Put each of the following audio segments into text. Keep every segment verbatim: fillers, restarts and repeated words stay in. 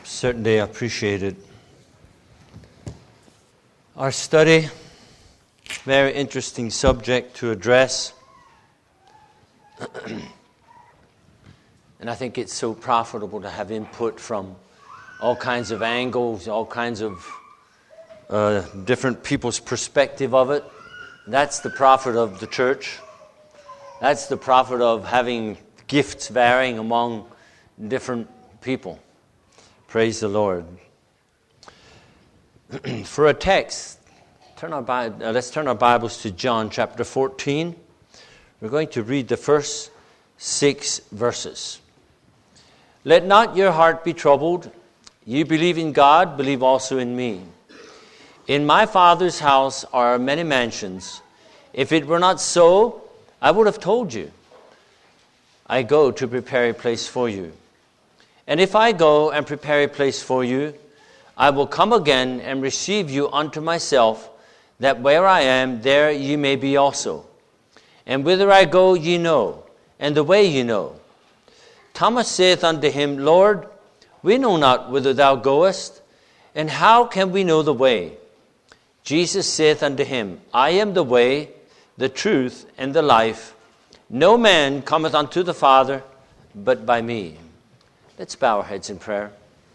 Certainly appreciate it. Our study, very interesting subject to address. And I think it's so profitable to have input from all kinds of angles, all kinds of uh, different people's perspective of it. That's the profit of the church. That's the profit of having gifts varying among different people. Praise the Lord. For a text, turn our Bi- uh, let's turn our Bibles to John chapter fourteen. We're going to read the first six verses. Let not your heart be troubled. You believe in God, believe also in me. In my Father's house are many mansions. If it were not so, I would have told you. I go to prepare a place for you. And if I go and prepare a place for you, I will come again and receive you unto myself, that where I am, there ye may be also. And whither I go ye know, and the way ye know. Thomas saith unto him, Lord, we know not whither thou goest, and how can we know the way? Jesus saith unto him, I am the way, the truth, and the life. No man cometh unto the Father, but by me. Let's bow our heads in prayer.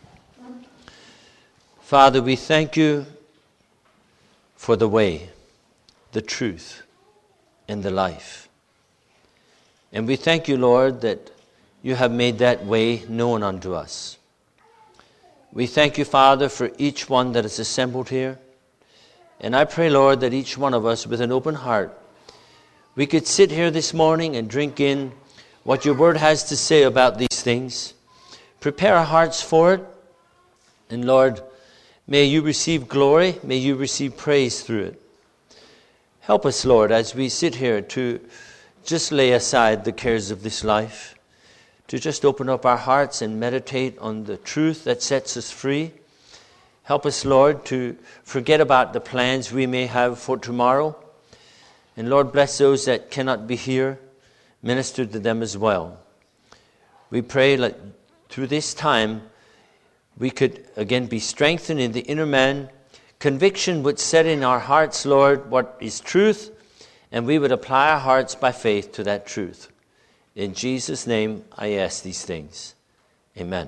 Father, we thank you for the way, the truth, and the life. And we thank you, Lord, that you have made that way known unto us. We thank you, Father, for each one that is assembled here. And I pray, Lord, that each one of us with an open heart, we could sit here this morning and drink in what your word has to say about these things. Prepare our hearts for it. And Lord, may you receive glory. May you receive praise through it. Help us, Lord, as we sit here to just lay aside the cares of this life, to just open up our hearts and meditate on the truth that sets us free. Help us, Lord, to forget about the plans we may have for tomorrow. And Lord, bless those that cannot be here. Minister to them as well. We pray that through this time, we could again be strengthened in the inner man. Conviction would set in our hearts, Lord, what is truth, and we would apply our hearts by faith to that truth. In Jesus' name, I ask these things. Amen.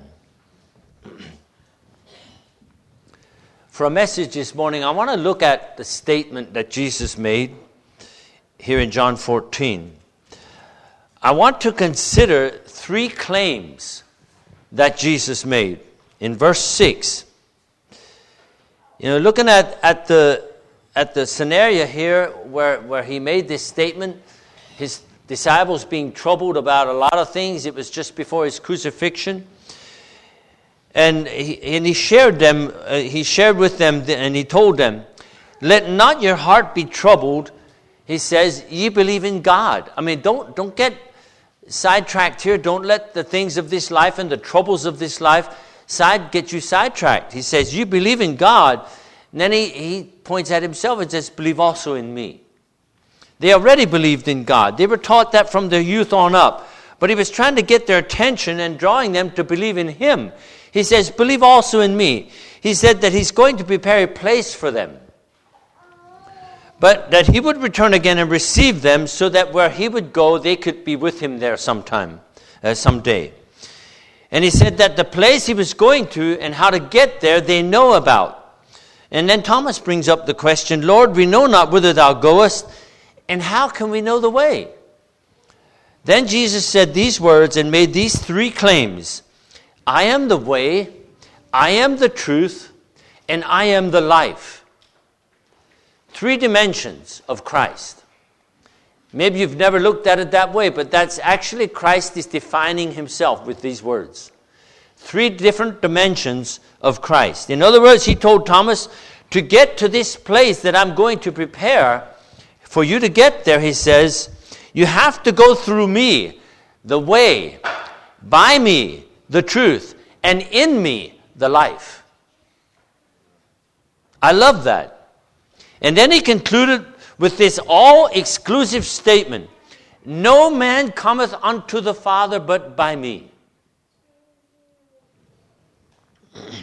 For a message this morning, I want to look at the statement that Jesus made here in John fourteen. I want to consider three claims that Jesus made. In verse six, you know, looking at, at the at the scenario here where, where he made this statement, his disciples being troubled about a lot of things. It was just before his crucifixion. And he, and he shared them, uh, he shared with them, and he told them, let not your heart be troubled. He says, ye believe in God. I mean, don't, don't get sidetracked here. Don't let the things of this life and the troubles of this life side get you sidetracked. He says, you believe in God. And then he, he points at himself and says, believe also in me. They already believed in God. They were taught that from their youth on up. But he was trying to get their attention and drawing them to believe in him. He says, believe also in me. He said that he's going to prepare a place for them. But that he would return again and receive them so that where he would go, they could be with him there sometime, uh, someday. And he said that the place he was going to and how to get there, they know about. And then Thomas brings up the question, Lord, we know not whither thou goest, and how can we know the way? Then Jesus said these words and made these three claims. I am the way, I am the truth, and I am the life. Three dimensions of Christ. Maybe you've never looked at it that way, but that's actually Christ is defining himself with these words. Three different dimensions of Christ. In other words, he told Thomas, to get to this place that I'm going to prepare, for you to get there, he says, you have to go through me, the way, by me, the truth, and in me, the life. I love that. And then he concluded with this all-exclusive statement, no man cometh unto the Father but by me.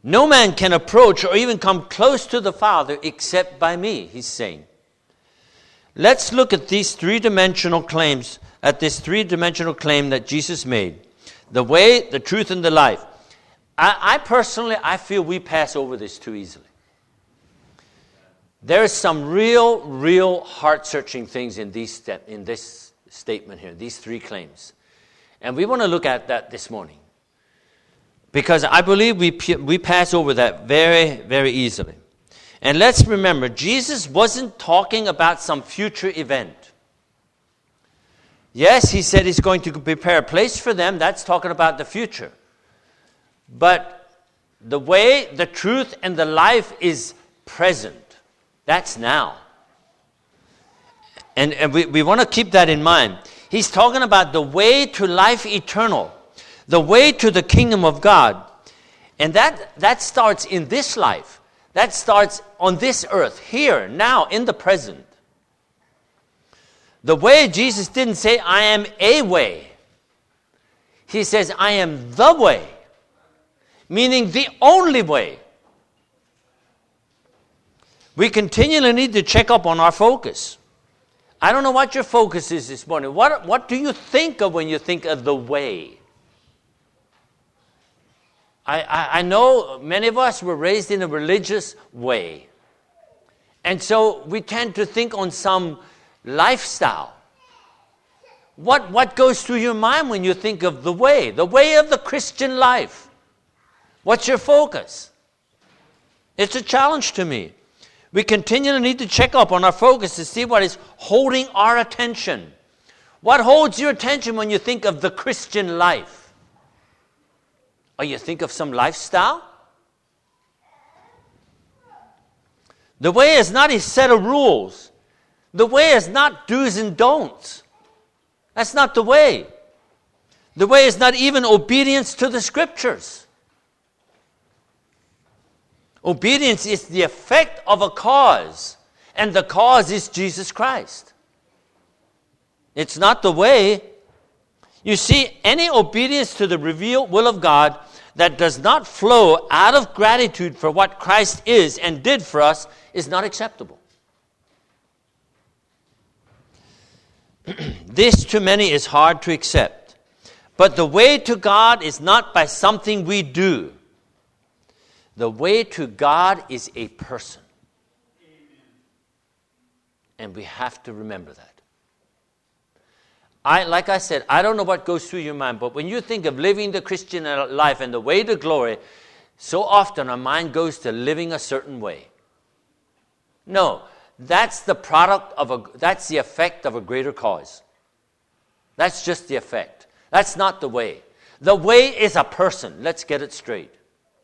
No man can approach or even come close to the Father except by me, he's saying. Let's look at these three-dimensional claims, at this three-dimensional claim that Jesus made. The way, the truth, and the life. I, I personally, I feel we pass over this too easily. There is some real, real heart-searching things in these step, in this statement here, these three claims. And we want to look at that this morning. Because I believe we we pass over that very, very easily. And let's remember, Jesus wasn't talking about some future event. Yes, he said he's going to prepare a place for them. That's talking about the future. But the way, the truth, and the life is present. That's now. And, and we, we want to keep that in mind. He's talking about the way to life eternal. The way to the kingdom of God. And that, that starts in this life. That starts on this earth, here, now, in the present. The way, Jesus didn't say, I am a way. He says, I am the way. Meaning the only way. We continually need to check up on our focus. I don't know what your focus is this morning. What, what do you think of when you think of the way? I, I, I know many of us were raised in a religious way. And so we tend to think on some lifestyle. What, what goes through your mind when you think of the way? The way of the Christian life. What's your focus? It's a challenge to me. We continually need to check up on our focus to see what is holding our attention. What holds your attention when you think of the Christian life? Or you think of some lifestyle? The way is not a set of rules. The way is not do's and don'ts. That's not the way. The way is not even obedience to the Scriptures. Obedience is the effect of a cause, and the cause is Jesus Christ. It's not the way. You see, any obedience to the revealed will of God that does not flow out of gratitude for what Christ is and did for us is not acceptable. This to many is hard to accept. But the way to God is not by something we do. The way to God is a person. And we have to remember that. I, like I said, I don't know what goes through your mind, but when you think of living the Christian life and the way to glory, so often our mind goes to living a certain way. No, that's the product of a, that's the effect of a greater cause. That's just the effect. That's not the way. The way is a person. Let's get it straight.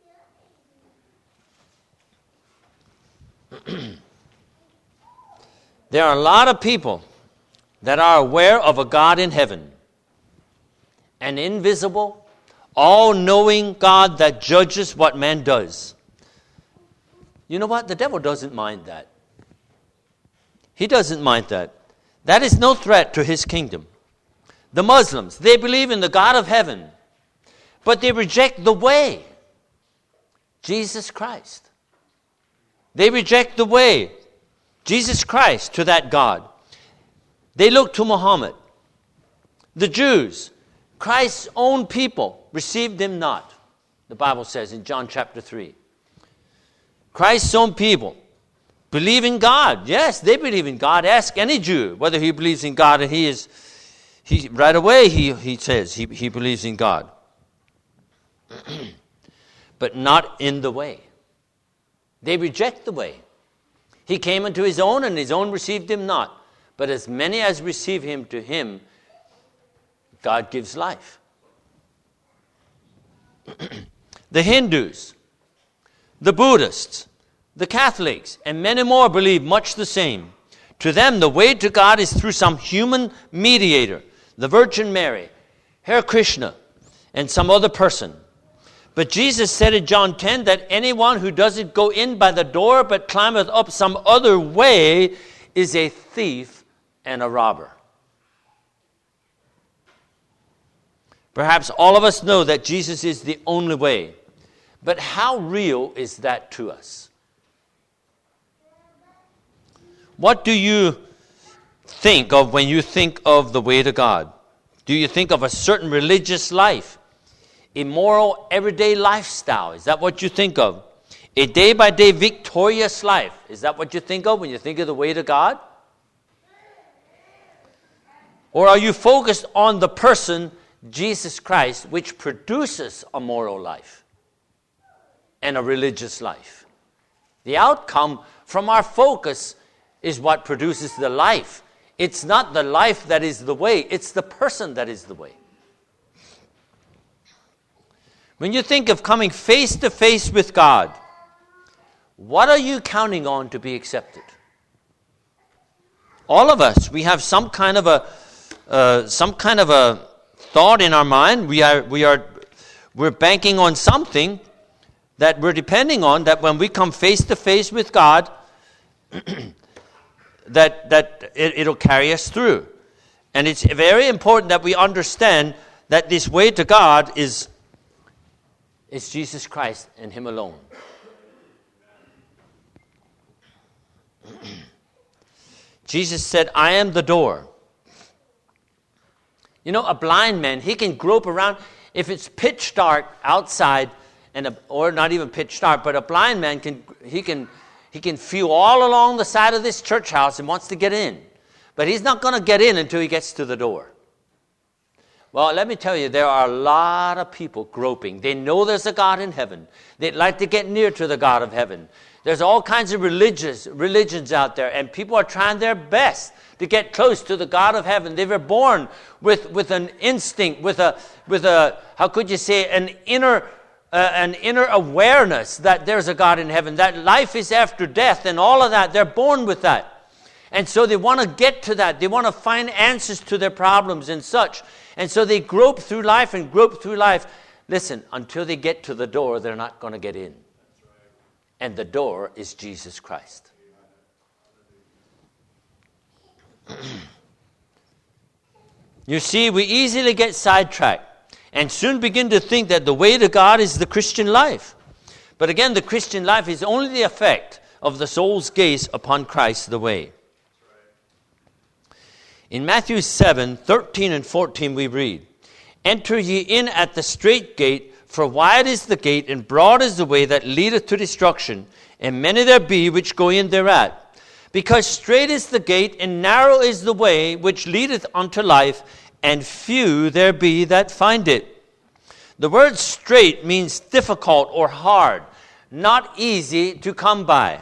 There are a lot of people that are aware of a God in heaven, an invisible, all-knowing God that judges what man does. You know what? The devil doesn't mind that. He doesn't mind that. That is no threat to his kingdom. The Muslims, they believe in the God of heaven, but they reject the way, Jesus Christ. They reject the way, Jesus Christ, to that God. They look to Muhammad. The Jews, Christ's own people, received him not. The Bible says in John chapter three. Christ's own people believe in God. Yes, they believe in God. Ask any Jew whether he believes in God, and he is, he right away he, he says he, he believes in God. But not in the way. They reject the way. He came unto his own, and his own received him not. But as many as receive him, to him God gives life. The Hindus, the Buddhists, the Catholics, and many more believe much the same. To them, the way to God is through some human mediator, the Virgin Mary, Hare Krishna, and some other person. But Jesus said in John ten that anyone who doesn't go in by the door but climbeth up some other way is a thief and a robber. Perhaps all of us know that Jesus is the only way. But how real is that to us? What do you think of when you think of the way to God? Do you think of a certain religious life? A moral, everyday lifestyle? Is that what you think of? A day-by-day victorious life? Is that what you think of when you think of the way to God? Or are you focused on the person, Jesus Christ, which produces a moral life and a religious life? The outcome from our focus is what produces the life. It's not the life that is the way, it's the person that is the way. When you think of coming face to face with God, what are you counting on to be accepted? All of us, we have some kind of a uh, some kind of a thought in our mind. We are we are we're banking on something that we're depending on, that when we come face to face with God, that that it, it'll carry us through. And it's very important that we understand that this way to God is is Jesus Christ and Him alone. Jesus said, I am the door. You know, a blind man, he can grope around. If it's pitch dark outside, and a, or not even pitch dark, but a blind man, can he can he can feel all along the side of this church house and wants to get in. But he's not going to get in until he gets to the door. Well, let me tell you, there are a lot of people groping. They know there's a God in heaven. They'd like to get near to the God of heaven. There's all kinds of religious religions out there, and people are trying their best to get close to the God of heaven. They were born with, with an instinct, with a with a how could you say an inner uh, an inner awareness that there's a God in heaven, that life is after death, and all of that. They're born with that, and so they want to get to that. They want to find answers to their problems and such, and so they grope through life and grope through life. Listen, until they get to the door, they're not going to get in. And the door is Jesus Christ. You see, we easily get sidetracked and soon begin to think that the way to God is the Christian life. But again, the Christian life is only the effect of the soul's gaze upon Christ the way. In Matthew seven, thirteen and fourteen we read, Enter ye in at the strait gate, for wide is the gate, and broad is the way that leadeth to destruction, and many there be which go in thereat. Because strait is the gate, and narrow is the way which leadeth unto life, and few there be that find it. The word strait means difficult or hard, not easy to come by.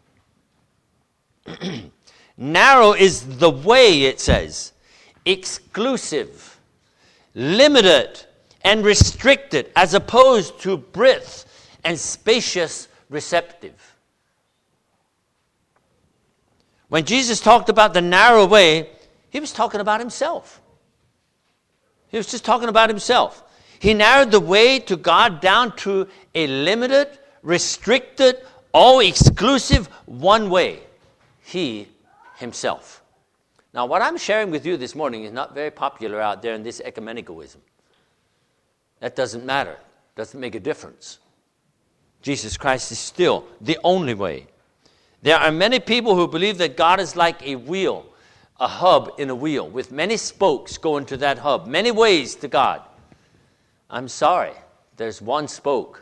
Narrow is the way, it says, exclusive, limited, and restricted, as opposed to breadth and spacious, receptive. When Jesus talked about the narrow way, he was talking about himself. He was just talking about himself. He narrowed the way to God down to a limited, restricted, all exclusive one way. He himself. Now, what I'm sharing with you this morning is not very popular out there in this ecumenicalism. That doesn't matter. Doesn't make a difference. Jesus Christ is still the only way. There are many people who believe that God is like a wheel, a hub in a wheel, with many spokes going to that hub, many ways to God. I'm sorry, there's one spoke.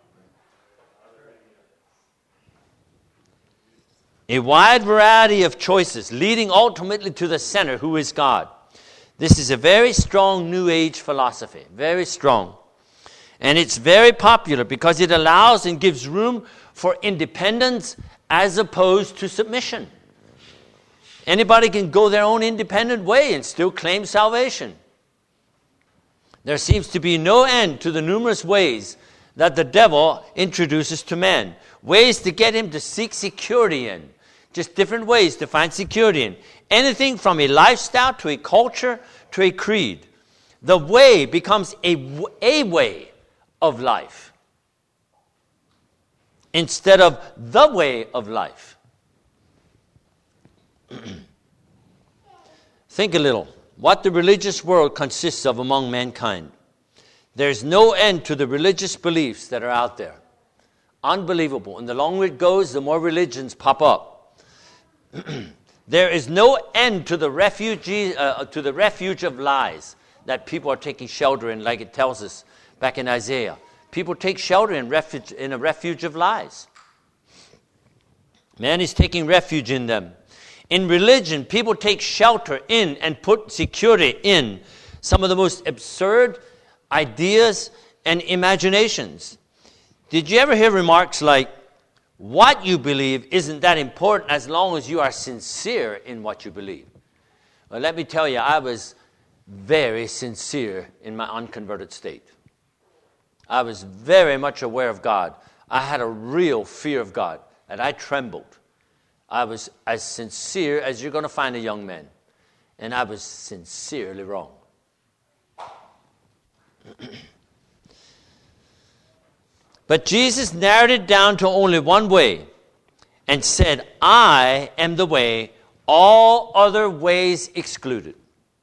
A wide variety of choices leading ultimately to the center, who is God. This is a very strong New Age philosophy, very strong. And it's very popular because it allows and gives room for independence as opposed to submission. Anybody can go their own independent way and still claim salvation. There seems to be no end to the numerous ways that the devil introduces to man. Ways to get him to seek security in. Just different ways to find security in. Anything from a lifestyle to a culture to a creed. The way becomes a, a way of life instead of the way of life. Think a little. What the religious world consists of among mankind. There's no end to the religious beliefs that are out there. Unbelievable. And the longer it goes, the more religions pop up. There is no end to the refugee, uh, to the refuge of lies that people are taking shelter in, like it tells us back in Isaiah. People take shelter in, refuge, in a refuge of lies. Man is taking refuge in them. In religion, people take shelter in and put security in some of the most absurd ideas and imaginations. Did you ever hear remarks like, what you believe isn't that important as long as you are sincere in what you believe? Well, let me tell you, I was very sincere in my unconverted state. I was very much aware of God. I had a real fear of God, and I trembled. I was as sincere as you're going to find a young man, and I was sincerely wrong. But Jesus narrowed it down to only one way and said, I am the way, all other ways excluded.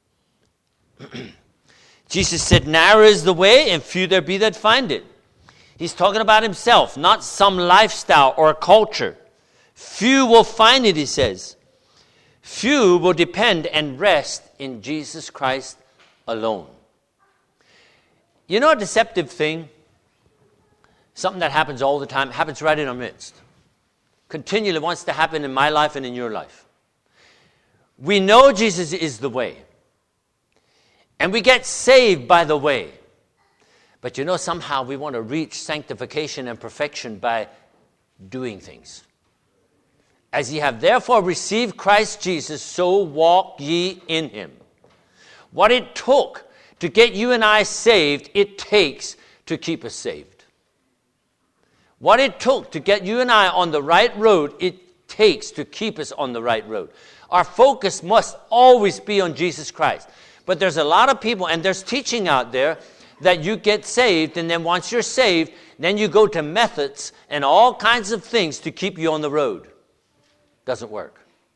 Jesus said, narrow is the way, and few there be that find it. He's talking about himself, not some lifestyle or culture. Few will find it, he says. Few will depend and rest in Jesus Christ alone. You know a deceptive thing? Something that happens all the time, happens right in our midst. Continually wants to happen in my life and in your life. We know Jesus is the way. And we get saved by the way. But you know, somehow we want to reach sanctification and perfection by doing things. As ye have therefore received Christ Jesus, so walk ye in him. What it took to get you and I saved, it takes to keep us saved. What it took to get you and I on the right road, it takes to keep us on the right road. Our focus must always be on Jesus Christ. But there's a lot of people, and there's teaching out there, that you get saved, and then once you're saved, then you go to methods and all kinds of things to keep you on the road. Doesn't work.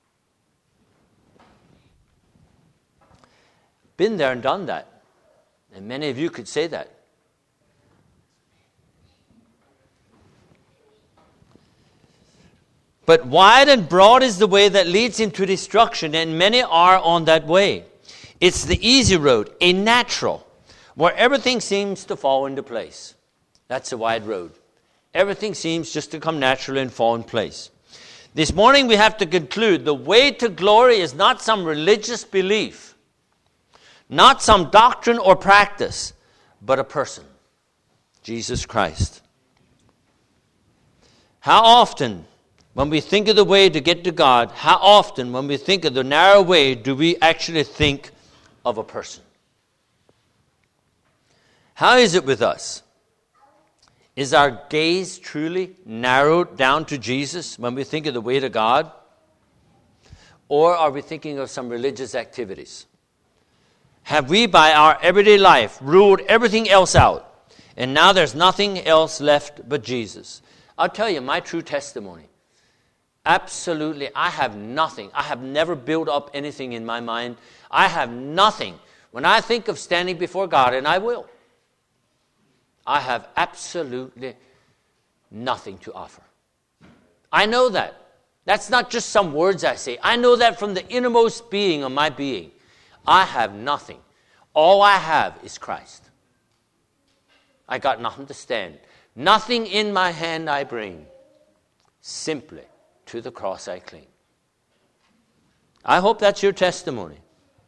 Been there and done that. And many of you could say that. But wide and broad is the way that leads into destruction, and many are on that way. It's the easy road, a natural, where everything seems to fall into place. That's a wide road. Everything seems just to come naturally and fall in place. This morning we have to conclude the way to glory is not some religious belief, not some doctrine or practice, but a person, Jesus Christ. How often, when we think of the way to get to God, how often, when we think of the narrow way, do we actually think of a person? How is it with us? Is our gaze truly narrowed down to Jesus when we think of the way to God? Or are we thinking of some religious activities? Have we, by our everyday life, ruled everything else out, and now there's nothing else left but Jesus? I'll tell you my true testimony. Absolutely, I have nothing. I have never built up anything in my mind. I have nothing. When I think of standing before God, and I will, I have absolutely nothing to offer. I know that. That's not just some words I say. I know that from the innermost being of my being. I have nothing. All I have is Christ. I got nothing to stand. Nothing in my hand I bring. Simply to the cross I cling. I hope that's your testimony.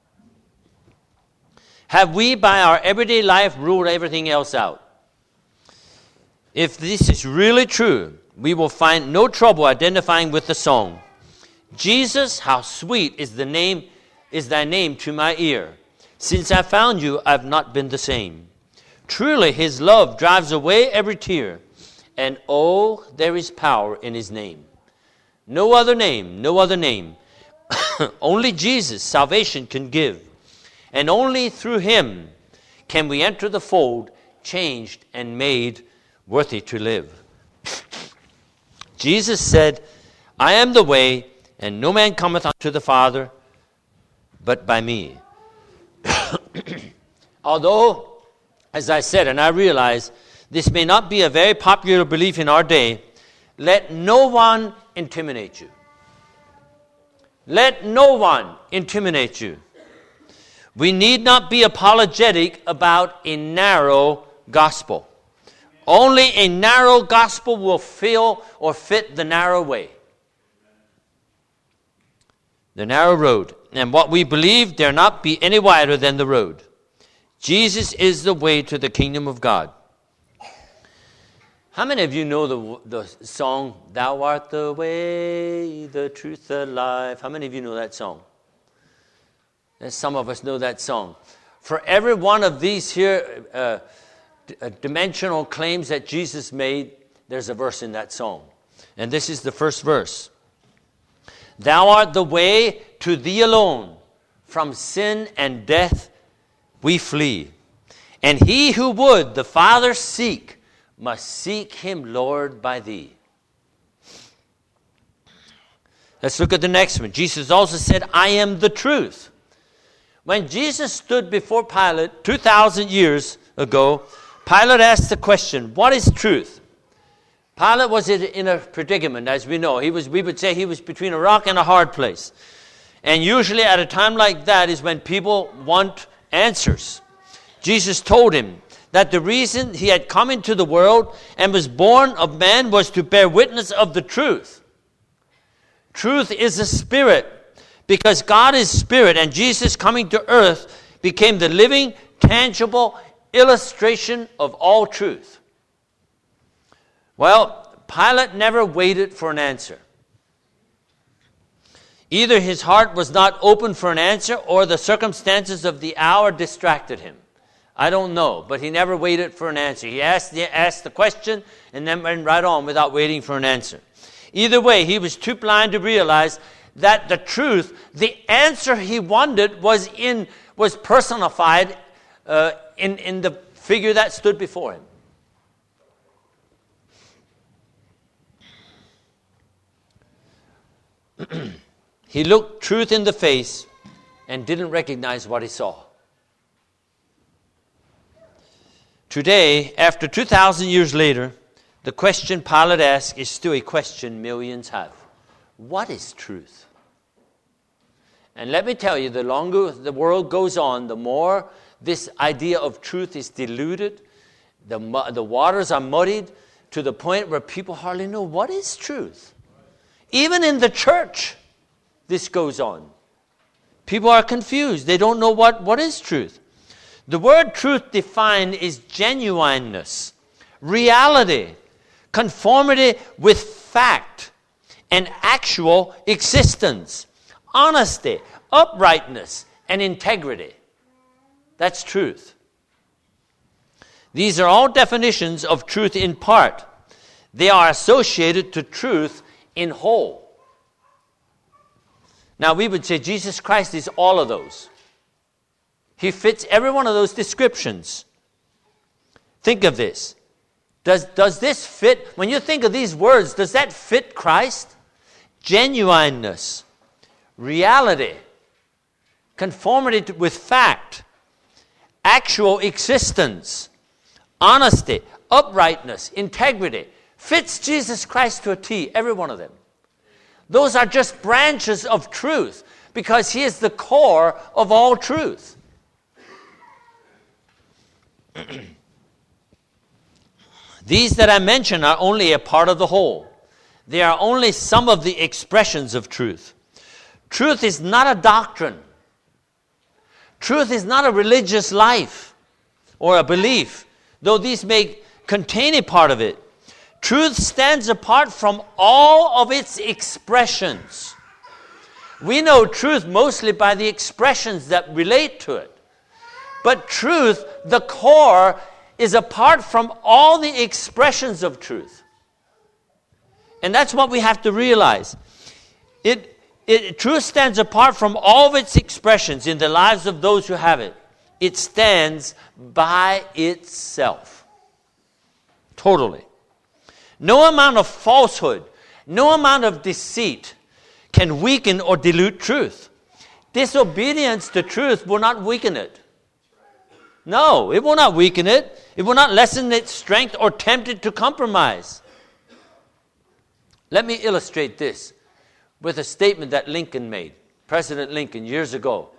Have we, by our everyday life, ruled everything else out? If this is really true, we will find no trouble identifying with the song. Jesus, how sweet is the name, is thy name to my ear. Since I found you, I've not been the same. Truly, his love drives away every tear. And oh, there is power in his name. No other name, no other name. Only Jesus salvation can give. And only through him can we enter the fold, changed and made worthy to live. Jesus said, I am the way, and no man cometh unto the Father but by me. Although, as I said, and I realize, this may not be a very popular belief in our day, let no one intimidate you. Let no one intimidate you. We need not be apologetic about a narrow gospel. Only a narrow gospel will fill or fit the narrow way. The narrow road. And what we believe dare not be any wider than the road. Jesus is the way to the kingdom of God. How many of you know the, the song, Thou art the way, the truth, the life? How many of you know that song? And some of us know that song. For every one of these here uh, d- uh, dimensional claims that Jesus made, there's a verse in that song. And this is the first verse. Thou art the way, to thee alone, from sin and death we flee. And he who would the Father seek, must seek him, Lord, by thee. Let's look at the next one. Jesus also said, I am the truth. When Jesus stood before Pilate two thousand years ago, Pilate asked the question, what is truth? Pilate was in a predicament, as we know. He was, we would say he was between a rock and a hard place. And usually at a time like that is when people want answers. Jesus told him that the reason he had come into the world and was born of man was to bear witness of the truth. Truth is a spirit, because God is spirit, and Jesus coming to earth became the living, tangible illustration of all truth. Well, Pilate never waited for an answer. Either his heart was not open for an answer, or the circumstances of the hour distracted him. I don't know, but he never waited for an answer. He asked the, asked the question and then went right on without waiting for an answer. Either way, he was too blind to realize that the truth, the answer he wanted, was in was personified uh, in, in the figure that stood before him. He looked truth in the face and didn't recognize what he saw. Today, after two thousand years later, the question Pilate asked is still a question millions have. What is truth? And let me tell you, the longer the world goes on, the more this idea of truth is diluted. The, the waters are muddied to the point where people hardly know what is truth. Even in the church, this goes on. People are confused. They don't know what, what is truth. The word truth defined is genuineness, reality, conformity with fact, and actual existence, honesty, uprightness, and integrity. That's truth. These are all definitions of truth in part. They are associated to truth in whole. Now we would say Jesus Christ is all of those. He fits every one of those descriptions. Think of this. Does, does this fit, when you think of these words, does that fit Christ? Genuineness, reality, conformity to, with fact, actual existence, honesty, uprightness, integrity. Fits Jesus Christ to a T, every one of them. Those are just branches of truth, because he is the core of all truth. These that I mention are only a part of the whole. They are only some of the expressions of truth. Truth is not a doctrine. Truth is not a religious life or a belief, though these may contain a part of it. Truth stands apart from all of its expressions. We know truth mostly by the expressions that relate to it. But truth, the core, is apart from all the expressions of truth. And that's what we have to realize. It, it, truth stands apart from all of its expressions in the lives of those who have it. It stands by itself. Totally. No amount of falsehood, no amount of deceit can weaken or dilute truth. Disobedience to truth will not weaken it. No, it will not weaken it. It will not lessen its strength or tempt it to compromise. Let me illustrate this with a statement that Lincoln made, President Lincoln, years ago.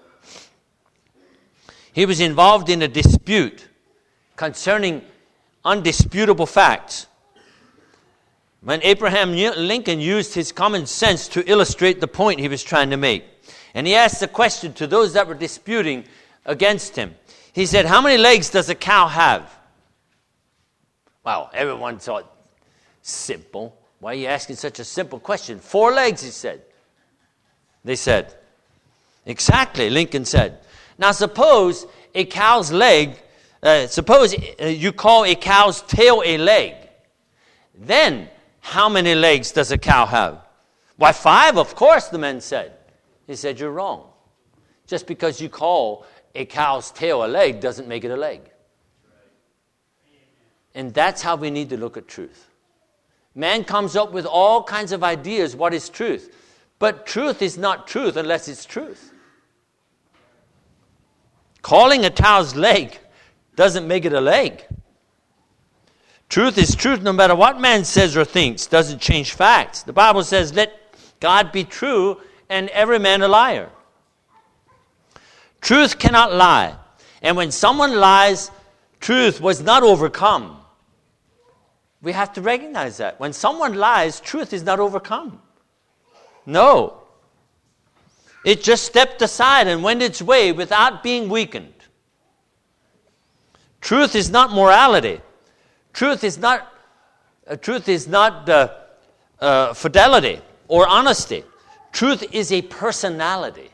He was involved in a dispute concerning undisputable facts. When Abraham Lincoln used his common sense to illustrate the point he was trying to make. And he asked the question to those that were disputing against him. He said, how many legs does a cow have? Wow, everyone thought, simple. Why are you asking such a simple question? Four legs, he said. They said, exactly, Lincoln said. Now suppose a cow's leg, uh, suppose uh, you call a cow's tail a leg. Then, how many legs does a cow have? Why, five, of course, the men said. He said, you're wrong. Just because you call a cow's tail a leg doesn't make it a leg. And that's how we need to look at truth. Man comes up with all kinds of ideas what is truth. But truth is not truth unless it's truth. Calling a cow's leg doesn't make it a leg. Truth is truth no matter what man says or thinks. Doesn't change facts. The Bible says, let God be true and every man a liar. Truth cannot lie. And when someone lies, truth was not overcome. We have to recognize that. When someone lies, truth is not overcome. No. It just stepped aside and went its way without being weakened. Truth is not morality. Truth is not, uh, truth is not uh, uh, fidelity or honesty. Truth is a personality.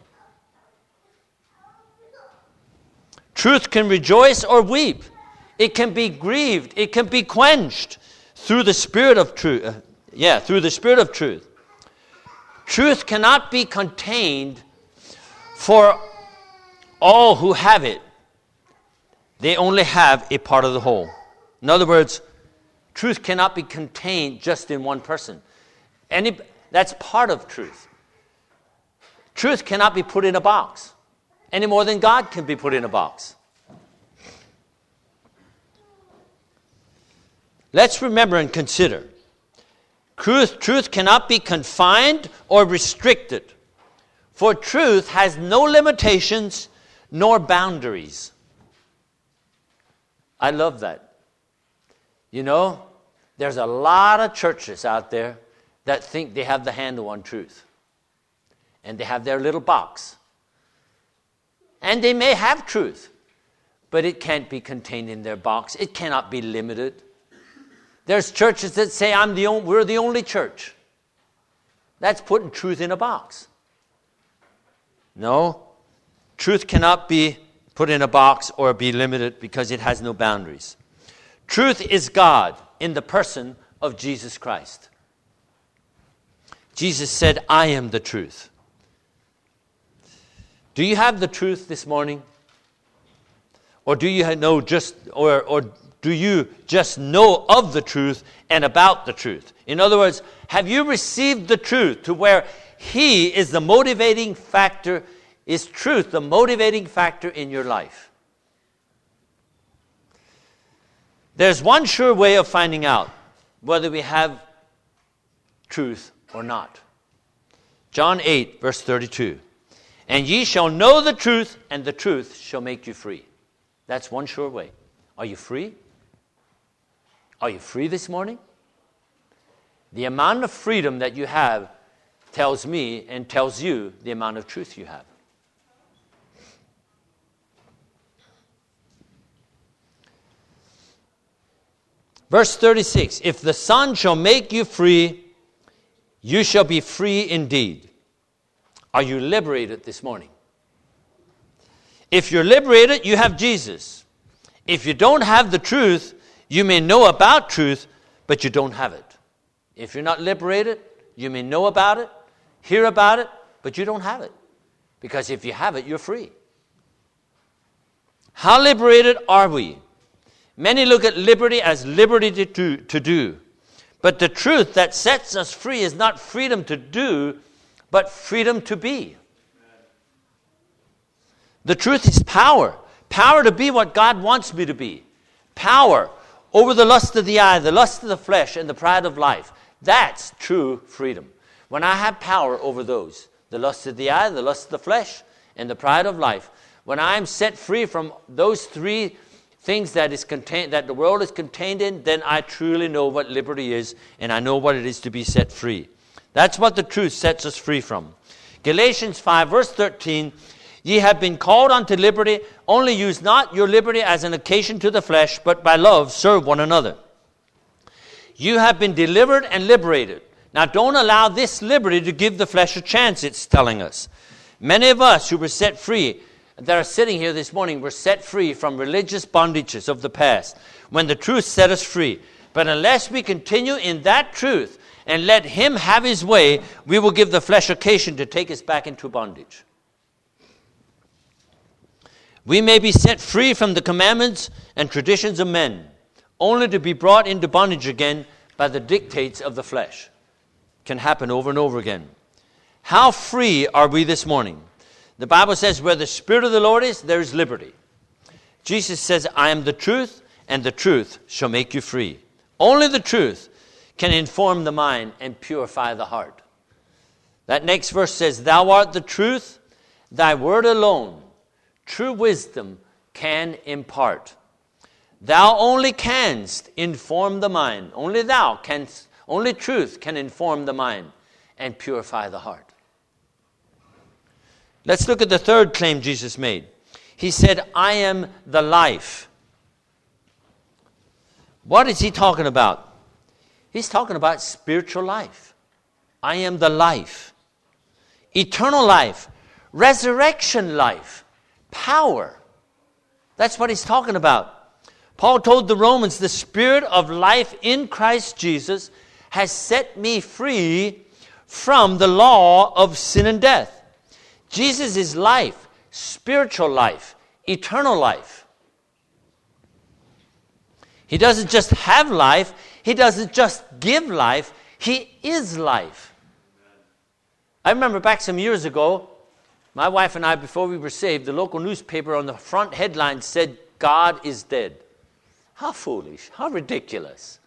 Truth can rejoice or weep. It can be grieved. It can be quenched through the spirit of truth. Uh, yeah, through the spirit of truth. Truth cannot be contained for all who have it. They only have a part of the whole. In other words, truth cannot be contained just in one person. Any, that's part of truth. Truth cannot be put in a box any more than God can be put in a box. Let's remember and consider. Truth, truth cannot be confined or restricted, for truth has no limitations nor boundaries. I love that. You know, there's a lot of churches out there that think they have the handle on truth. And they have their little box. And they may have truth, but it can't be contained in their box. It cannot be limited. There's churches that say, I'm the only, we're the only church. That's putting truth in a box. No, truth cannot be put in a box or be limited because it has no boundaries. Truth is God in the person of Jesus Christ. Jesus said, I am the truth. Do you have the truth this morning? Or do you know just or or do you just know of the truth and about the truth? In other words, have you received the truth to where He is the motivating factor, is truth the motivating factor in your life? There's one sure way of finding out whether we have truth or not. John eight, verse thirty-two. And ye shall know the truth, and the truth shall make you free. That's one sure way. Are you free? Are you free this morning? The amount of freedom that you have tells me and tells you the amount of truth you have. Verse thirty-six, if the Son shall make you free, you shall be free indeed. Are you liberated this morning? If you're liberated, you have Jesus. If you don't have the truth, you may know about truth, but you don't have it. If you're not liberated, you may know about it, hear about it, but you don't have it. Because if you have it, you're free. How liberated are we? Many look at liberty as liberty to do, to do. But the truth that sets us free is not freedom to do, but freedom to be. The truth is power. Power to be what God wants me to be. Power over the lust of the eye, the lust of the flesh, and the pride of life. That's true freedom. When I have power over those, the lust of the eye, the lust of the flesh, and the pride of life, when I am set free from those three things that is contained, that the world is contained in, then I truly know what liberty is, and I know what it is to be set free. That's what the truth sets us free from. Galatians five, verse thirteen, ye have been called unto liberty, only use not your liberty as an occasion to the flesh, but by love serve one another. You have been delivered and liberated. Now don't allow this liberty to give the flesh a chance, it's telling us. Many of us who were set free, that are sitting here this morning, were set free from religious bondages of the past, when the truth set us free. But unless we continue in that truth and let Him have His way, we will give the flesh occasion to take us back into bondage. We may be set free from the commandments and traditions of men, only to be brought into bondage again by the dictates of the flesh. It can happen over and over again. How free are we this morning? The Bible says, where the Spirit of the Lord is, there is liberty. Jesus says, I am the truth, and the truth shall make you free. Only the truth can inform the mind and purify the heart. That next verse says, thou art the truth, thy word alone, true wisdom can impart. Thou only canst inform the mind. Only thou canst, only truth can inform the mind and purify the heart. Let's look at the third claim Jesus made. He said, I am the life. What is he talking about? He's talking about spiritual life. I am the life. Eternal life. Resurrection life. Power. That's what he's talking about. Paul told the Romans, the Spirit of life in Christ Jesus has set me free from the law of sin and death. Jesus is life, spiritual life, eternal life. He doesn't just have life. He doesn't just give life. He is life. I remember back some years ago, my wife and I, before we were saved, the local newspaper on the front headline said, God is dead. How foolish, how ridiculous.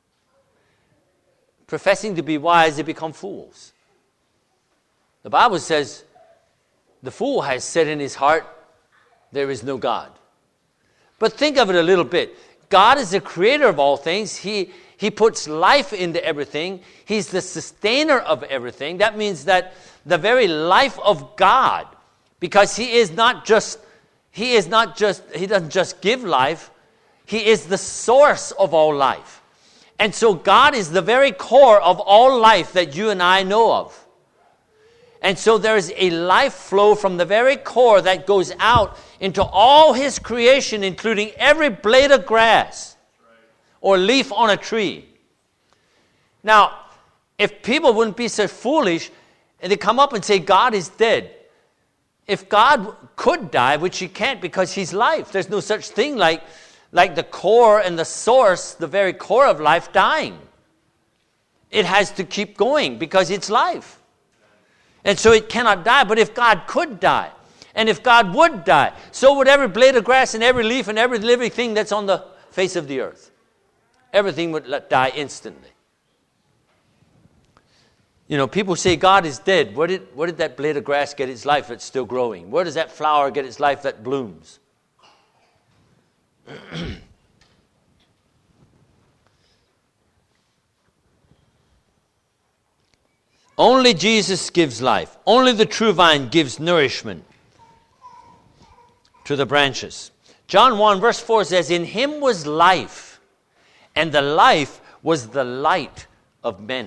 Professing to be wise, they become fools. The Bible says, the fool has said in his heart, there is no God. But think of it a little bit. God is the creator of all things. He, he puts life into everything. He's the sustainer of everything. That means that the very life of God, because he is not just, he is not just, he doesn't just give life. He is the source of all life. And so God is the very core of all life that you and I know of. And so there is a life flow from the very core that goes out into all his creation, including every blade of grass or leaf on a tree. Now, if people wouldn't be so foolish and they come up and say God is dead, if God could die, which he can't because he's life, there's no such thing like, like the core and the source, the very core of life dying. It has to keep going because it's life. And so it cannot die. But if God could die, and if God would die, so would every blade of grass and every leaf and every living thing that's on the face of the earth. Everything would let die instantly. You know, people say God is dead. Where did, where did that blade of grass get its life that's still growing? Where does that flower get its life that blooms? Only Jesus gives life. Only the true vine gives nourishment to the branches. John one verse four says, in him was life, and the life was the light of men.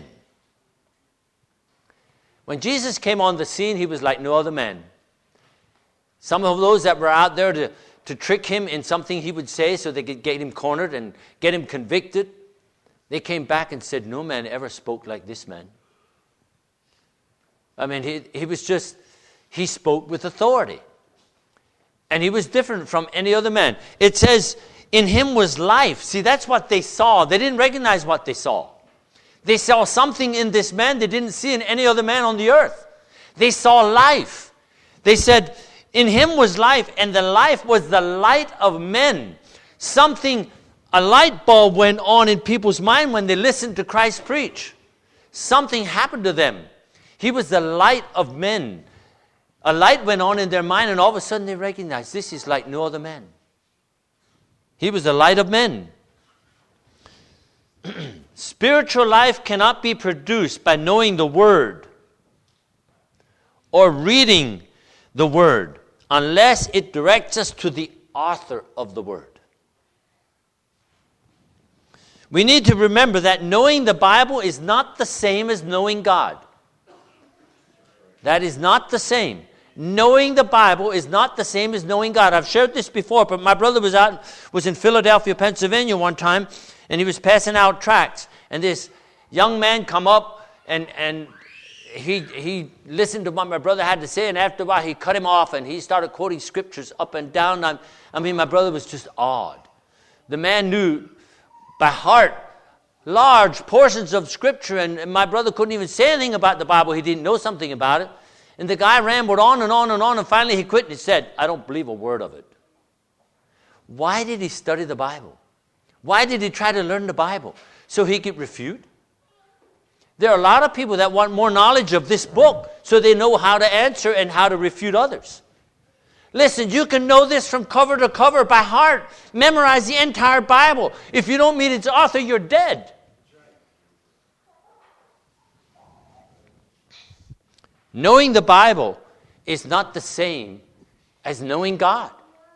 When Jesus came on the scene, he was like no other man. Some of those that were out there to, to trick him in something he would say so they could get him cornered and get him convicted, they came back and said, no man ever spoke like this man. I mean, he, he was just, he spoke with authority. And he was different from any other man. It says, in him was life. See, that's what they saw. They didn't recognize what they saw. They saw something in this man they didn't see in any other man on the earth. They saw life. They said, in him was life, and the life was the light of men. Something, a light bulb went on in people's mind when they listened to Christ preach. something happened to them. He was the light of men. A light went on in their mind, and all of a sudden they recognized this is like no other man. He was the light of men. Spiritual life cannot be produced by knowing the Word or reading the Word unless it directs us to the author of the Word. We need to remember that knowing the Bible is not the same as knowing God. That is not the same. Knowing the Bible is not the same as knowing God. I've shared this before, but my brother was out was in Philadelphia, Pennsylvania one time, and he was passing out tracts. And this young man come up, and, and he he listened to what my brother had to say, and after a while he cut him off, and he started quoting scriptures up and down. I, I mean, my brother was just awed. The man knew by heart large portions of scripture, and, and my brother couldn't even say anything about the Bible. He didn't know something about it. And the guy rambled on and on and on, and finally he quit and he said, I don't believe a word of it. Why did he study the Bible? Why did he try to learn the Bible? So he could refute? There are a lot of people that want more knowledge of this book so they know how to answer and how to refute others. Listen, you can know this from cover to cover by heart. Memorize the entire Bible. If you don't meet its author, you're dead. Knowing the Bible is not the same as knowing God.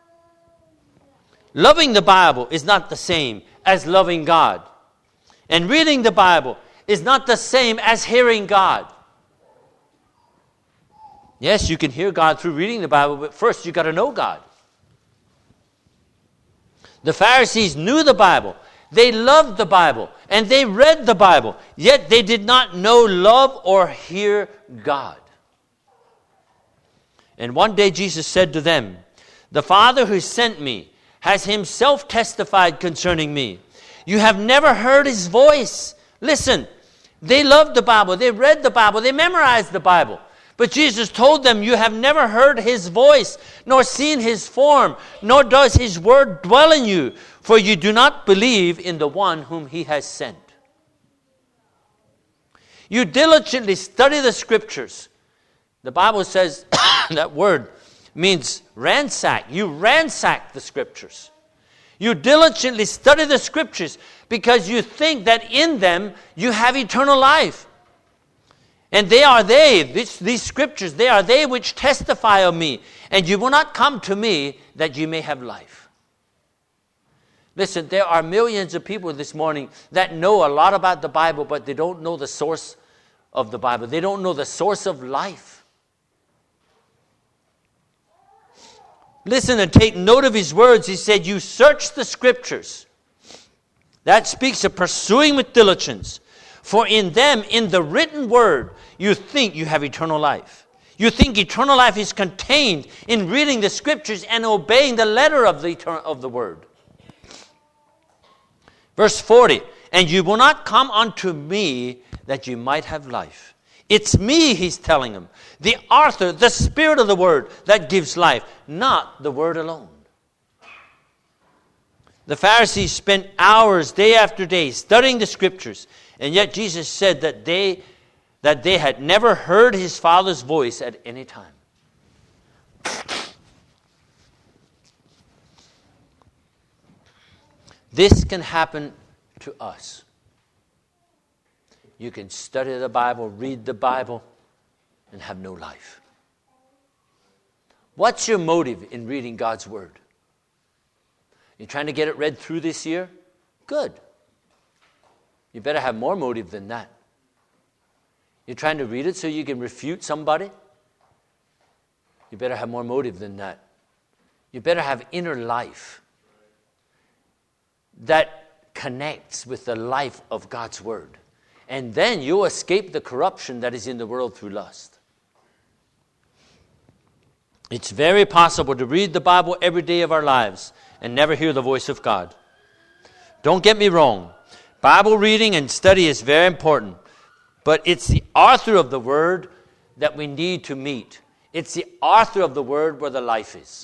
Loving the Bible is not the same as loving God. And reading the Bible is not the same as hearing God. Yes, you can hear God through reading the Bible, but first you got to know God. The Pharisees knew the Bible. They loved the Bible, and they read the Bible, yet they did not know, love, or hear God. And one day Jesus said to them, the Father who sent me has himself testified concerning me. You have never heard his voice. Listen, they loved the Bible. They read the Bible. They memorized the Bible. But Jesus told them, you have never heard his voice, nor seen his form, nor does his word dwell in you, for you do not believe in the one whom he has sent. You diligently study the scriptures. The Bible says that word means ransack. You ransack the scriptures. You diligently study the scriptures because you think that in them you have eternal life. And they are they, this, these scriptures, they are they which testify of me. And you will not come to me that you may have life. Listen, there are millions of people this morning that know a lot about the Bible, but they don't know the source of the Bible. They don't know the source of life. Listen and take note of his words. He said, you search the scriptures. That speaks of pursuing with diligence. For in them, in the written word, you think you have eternal life. You think eternal life is contained in reading the scriptures and obeying the letter of the, of the word. Verse forty, and you will not come unto me that you might have life. It's me, he's telling them. The author, the spirit of the word that gives life, not the word alone. The Pharisees spent hours, day after day, studying the scriptures. And yet Jesus said that they, that they had never heard his Father's voice at any time. This can happen to us. You can study the Bible, read the Bible, and have no life. What's your motive in reading God's Word? You trying to get it read through this year? Good. You better have more motive than that. You're trying to read it so you can refute somebody? You better have more motive than that. You better have inner life that connects with the life of God's Word. And then you'll escape the corruption that is in the world through lust. It's very possible to read the Bible every day of our lives and never hear the voice of God. Don't get me wrong. Bible reading and study is very important. But it's the author of the Word that we need to meet. It's the author of the Word where the life is.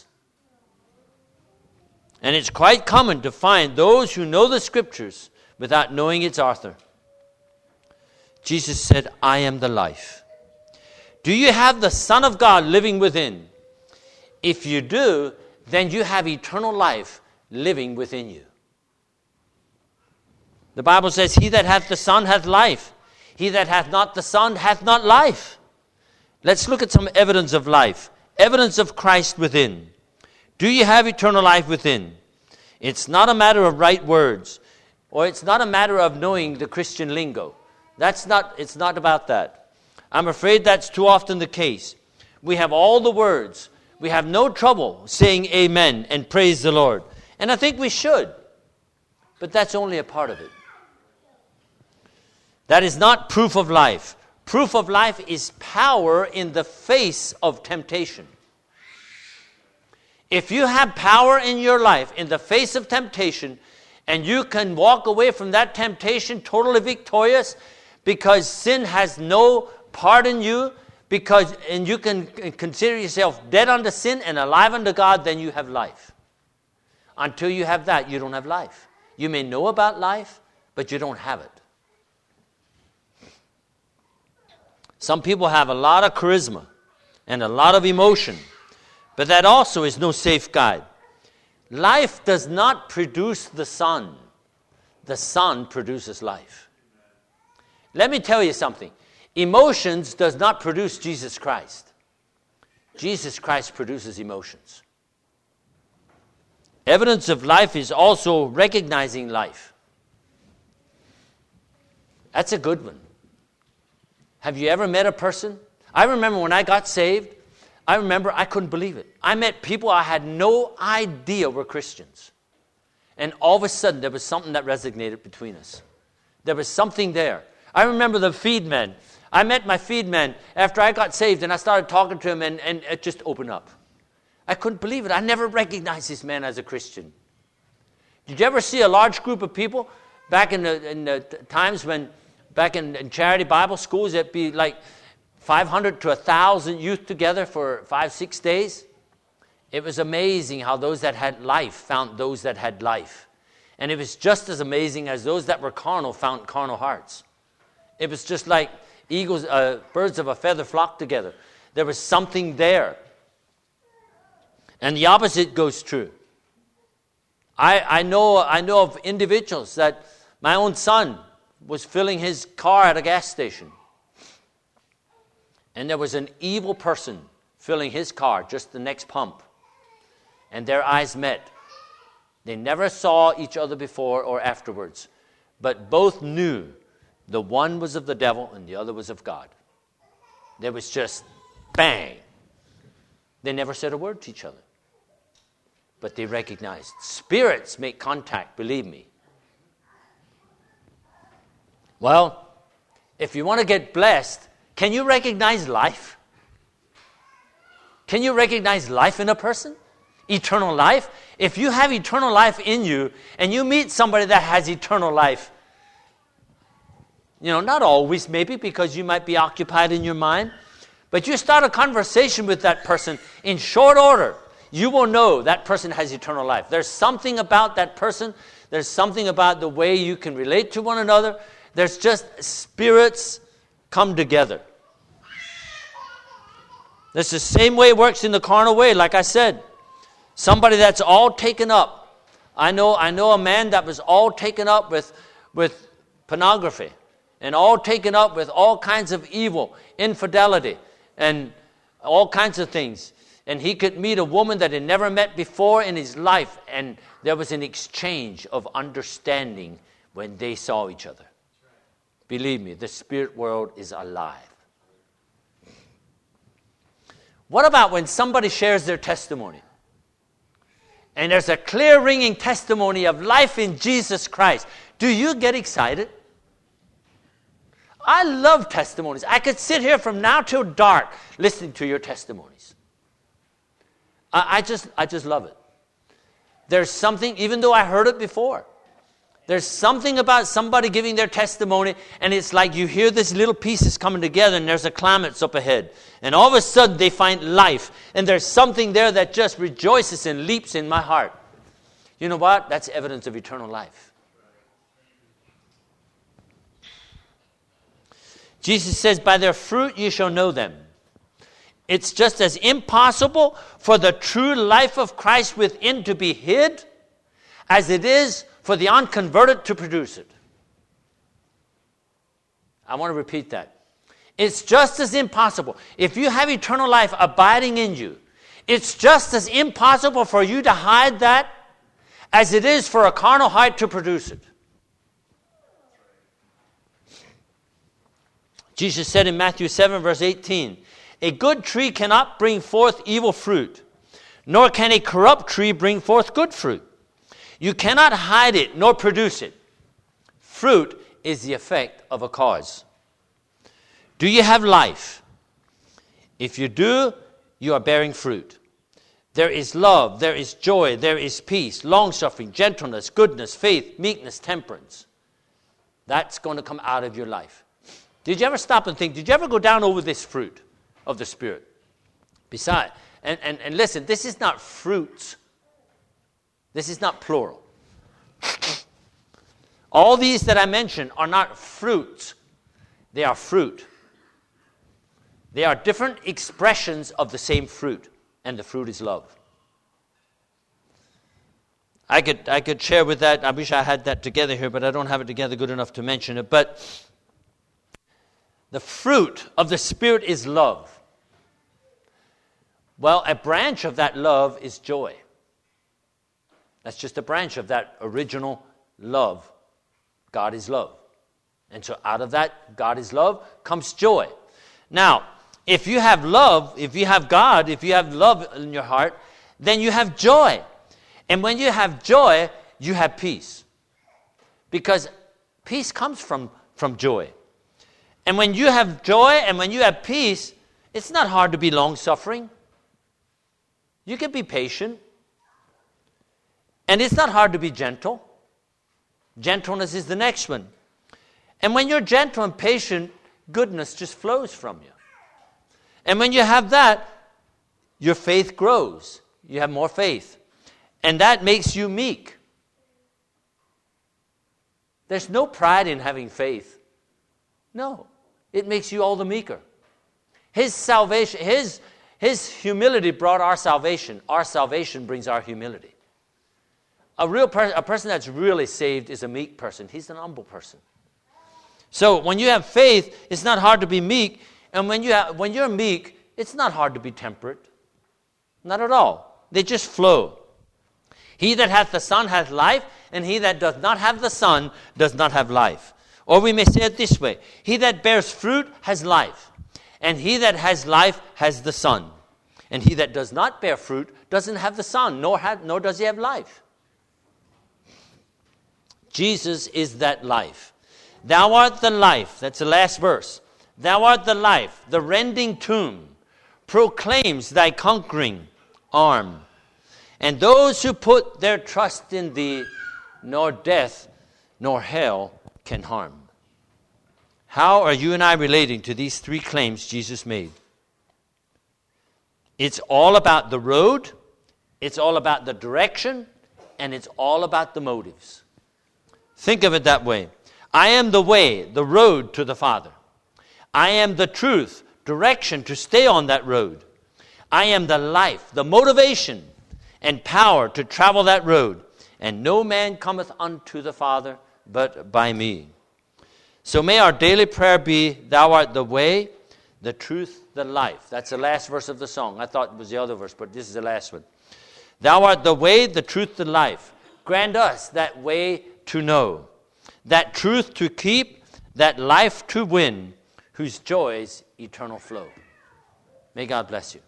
And it's quite common to find those who know the Scriptures without knowing its author. Jesus said, I am the life. Do you have the Son of God living within? If you do, then you have eternal life living within you. The Bible says, he that hath the Son hath life. He that hath not the Son hath not life. Let's look at some evidence of life. Evidence of Christ within. Do you have eternal life within? It's not a matter of right words, or it's not a matter of knowing the Christian lingo. That's not, it's not about that. I'm afraid that's too often the case. We have all the words. We have no trouble saying amen and praise the Lord. And I think we should. But that's only a part of it. That is not proof of life. Proof of life is power in the face of temptation. If you have power in your life in the face of temptation, and you can walk away from that temptation totally victorious because sin has no part in you, because and you can consider yourself dead unto sin and alive unto God, then you have life. Until you have that, you don't have life. You may know about life, but you don't have it. Some people have a lot of charisma and a lot of emotion, but that also is no safe guide. Life does not produce the Son. The Son produces life. Let me tell you something. Emotions does not produce Jesus Christ. Jesus Christ produces emotions. Evidence of life is also recognizing life. That's a good one. Have you ever met a person? I remember when I got saved, I remember I couldn't believe it. I met people I had no idea were Christians. And all of a sudden, there was something that resonated between us. There was something there. I remember the feed man. I met my feed man after I got saved, and I started talking to him, and, and it just opened up. I couldn't believe it. I never recognized this man as a Christian. Did you ever see a large group of people back in the, in the times when, back in, in charity Bible schools, it'd be like five hundred to one thousand youth together for five, six days? It was amazing how those that had life found those that had life. And it was just as amazing as those that were carnal found carnal hearts. It was just like eagles, uh, birds of a feather flock together. There was something there. And the opposite goes true. I, I know I know of individuals that my own son was filling his car at a gas station. And there was an evil person filling his car, just the next pump. And their eyes met. They never saw each other before or afterwards. But both knew the one was of the devil and the other was of God. There was just bang. They never said a word to each other. But they recognized. Spirits make contact, believe me. Well, if you want to get blessed, can you recognize life? Can you recognize life in a person? Eternal life? If you have eternal life in you, and you meet somebody that has eternal life, you know, not always maybe, because you might be occupied in your mind, but you start a conversation with that person in short order, you will know that person has eternal life. There's something about that person. There's something about the way you can relate to one another. There's just spirits come together. That's the same way it works in the carnal way, like I said. Somebody that's all taken up. I know I know a man that was all taken up with, with pornography and all taken up with all kinds of evil, infidelity, and all kinds of things. And he could meet a woman that he never met before in his life, and there was an exchange of understanding when they saw each other. Believe me, the spirit world is alive. What about when somebody shares their testimony? And there's a clear ringing testimony of life in Jesus Christ. Do you get excited? I love testimonies. I could sit here from now till dark listening to your testimonies. I, I just I just love it. There's something, even though I heard it before, there's something about somebody giving their testimony, and it's like you hear these little pieces coming together, and there's a climax up ahead. And all of a sudden, they find life. And there's something there that just rejoices and leaps in my heart. You know what? That's evidence of eternal life. Jesus says, by their fruit you shall know them. It's just as impossible for the true life of Christ within to be hid as it is for the unconverted to produce it. I want to repeat that. It's just as impossible. If you have eternal life abiding in you, it's just as impossible for you to hide that as it is for a carnal heart to produce it. Jesus said in Matthew seven, verse eighteen, a good tree cannot bring forth evil fruit, nor can a corrupt tree bring forth good fruit. You cannot hide it nor produce it. Fruit is the effect of a cause. Do you have life? If you do, you are bearing fruit. There is love, there is joy, there is peace, long-suffering, gentleness, goodness, faith, meekness, temperance. That's going to come out of your life. Did you ever stop and think, did you ever go down over this fruit of the Spirit? Besides, and, and, and listen, this is not fruits. This is not plural. All these that I mentioned are not fruits. They are fruit. They are different expressions of the same fruit, and the fruit is love. I could I could share with that. I wish I had that together here, but I don't have it together good enough to mention it. But the fruit of the Spirit is love. Well, a branch of that love is joy. That's just a branch of that original love. God is love. And so out of that, God is love, comes joy. Now, if you have love, if you have God, if you have love in your heart, then you have joy. And when you have joy, you have peace. Because peace comes from, from joy. And when you have joy and when you have peace, it's not hard to be long-suffering. You can be patient. And it's not hard to be gentle. Gentleness is the next one. And when you're gentle and patient, goodness just flows from you. And when you have that, your faith grows. You have more faith. And that makes you meek. There's no pride in having faith. No. It makes you all the meeker. His salvation, his, his humility brought our salvation. Our salvation brings our humility. A real person, a person that's really saved is a meek person. He's an humble person. So when you have faith, it's not hard to be meek. And when, you have, when you're meek, it's not hard to be temperate. Not at all. They just flow. He that hath the Son hath life, and he that does not have the Son does not have life. Or we may say it this way. He that bears fruit has life, and he that has life has the Son. And he that does not bear fruit doesn't have the Son, nor, have, nor does he have life. Jesus is that life. Thou art the life. That's the last verse. Thou art the life. The rending tomb proclaims thy conquering arm. And those who put their trust in thee, nor death nor hell can harm. How are you and I relating to these three claims Jesus made? It's all about the road, it's all about the direction, and it's all about the motives. Think of it that way. I am the way, the road to the Father. I am the truth, direction to stay on that road. I am the life, the motivation and power to travel that road. And no man cometh unto the Father but by me. So may our daily prayer be, Thou art the way, the truth, the life. That's the last verse of the song. I thought it was the other verse, but this is the last one. Thou art the way, the truth, the life. Grant us that way to know, that truth to keep, that life to win, whose joys eternal flow. May God bless you.